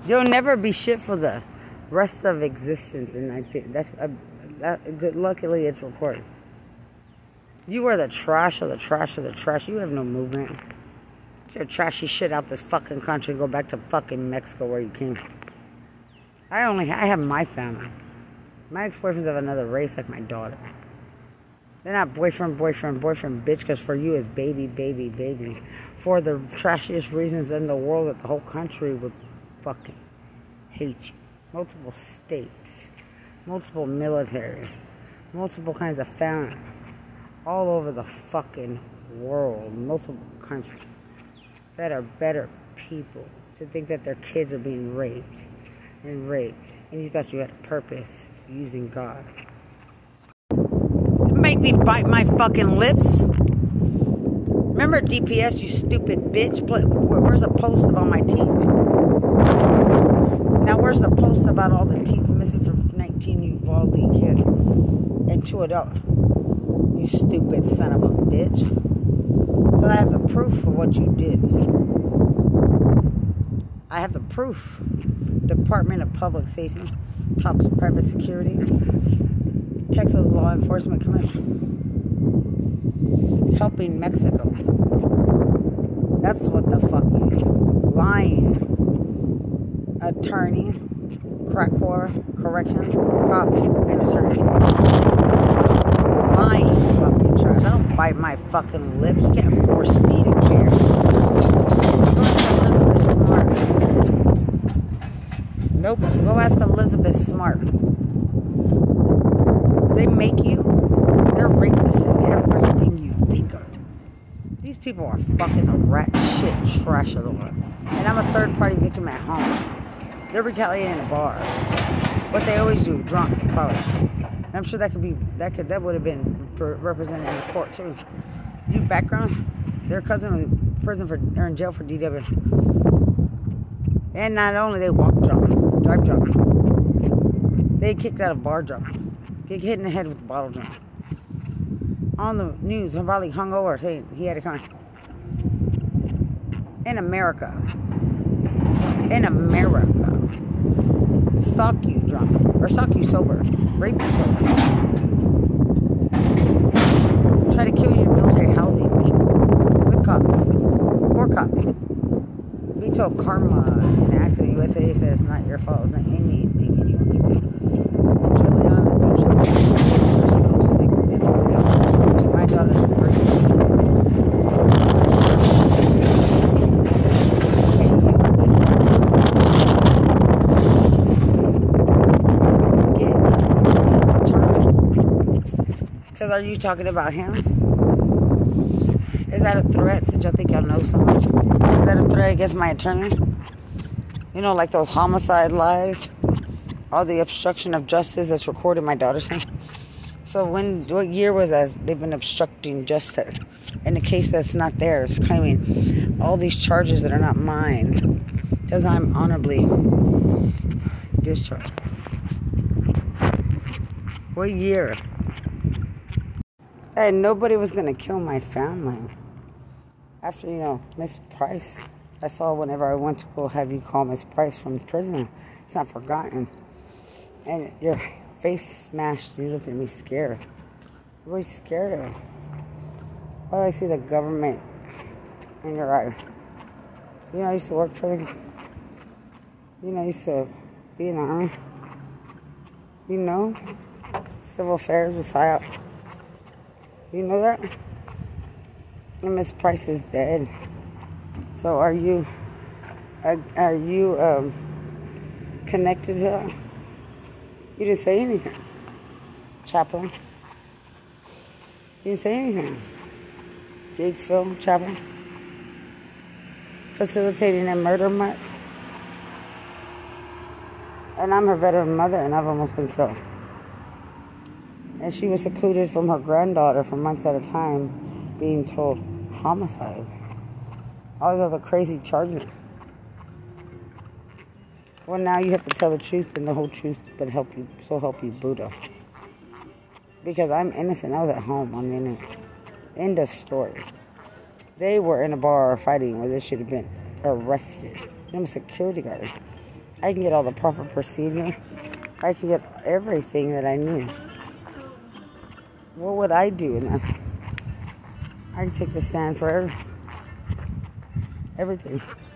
You'll never be shit for the rest of existence, and I think luckily it's recorded. You are the trash of the trash of the trash. You have no movement. You're trashy shit out this fucking country and go back to fucking Mexico where you came. I have my family. My ex-boyfriends of another race like my daughter. They're not boyfriend, bitch, because for you it's baby, baby, baby. For the trashiest reasons in the world that the whole country would fucking hate you. Multiple states, multiple military, multiple kinds of family, all over the fucking world, multiple countries that are better people to think that their kids are being raped, and you thought you had a purpose using God. Make me bite my fucking lips. Remember DPS, you stupid bitch? Where's the post about my teeth? Now where's the post about all the teeth missing from 19 Uvalde kid and 2 adults? You stupid son of a bitch. Because I have the proof for what you did. I have the proof. Department of Public Safety, Tops Private Security, Texas Law Enforcement Commission, helping Mexico. That's what the fuck you did. Lying. Attorney, crack whore, corrections, cops, and attorney. Lying fucking trash. I don't bite my fucking lips. You can't force me to care. Go ask Elizabeth Smart. Nope. Go ask Elizabeth Smart. They make you. They're rapists in everything you think of. These people are fucking the rat shit trash of the world. And I'm a third party victim at home. They're retaliating in a bar. What they always do, drunk, probably. And I'm sure that would have been represented in the court too. You background, their cousin was in prison or in jail for DW. And not only they walk drunk, drive drunk. They kicked out of bar drunk. Get hit in the head with a bottle drunk. On the news, probably hungover, saying he had a con. In America. Stalk you drunk. Or stalk you sober. Rape you sober. Try to kill you in military housing. With cops. More cops. Be told karma in Accident USA says it's not your fault. It's not anything anyone can do. And Juliana, you're so significant. My daughter's a birthday. Because are you talking about him? Is that a threat since y'all think y'all know so much? Is that a threat against my attorney? You know, like those homicide lies? All the obstruction of justice that's recorded in my daughter's name? So what year was that they've been obstructing justice? In a case that's not theirs, claiming all these charges that are not mine. Because I'm honorably discharged. What year? And nobody was going to kill my family. After, Miss Price. I saw whenever I went to go have you call Miss Price from prison. It's not forgotten. And your face smashed. You look at me scared. What are you scared of? Why do I see the government in your eye? I used to work for the... I used to be in the army. Civil affairs was high up. You know that? And Miss Price is dead. So are you connected to her? You didn't say anything. Chaplain. You didn't say anything. Gatesville, chaplain. Facilitating a murder march. And I'm her veteran mother, and I've almost been killed. And she was secluded from her granddaughter for months at a time, being told homicide. All these other crazy charges. Well, now you have to tell the truth and the whole truth, but help you Buddha. Because I'm innocent. I was at home on the internet. End of story. They were in a bar fighting where they should have been arrested. Them security guards. I can get all the proper procedure. I can get everything that I need. What would I do in that? I can take the sand for everything.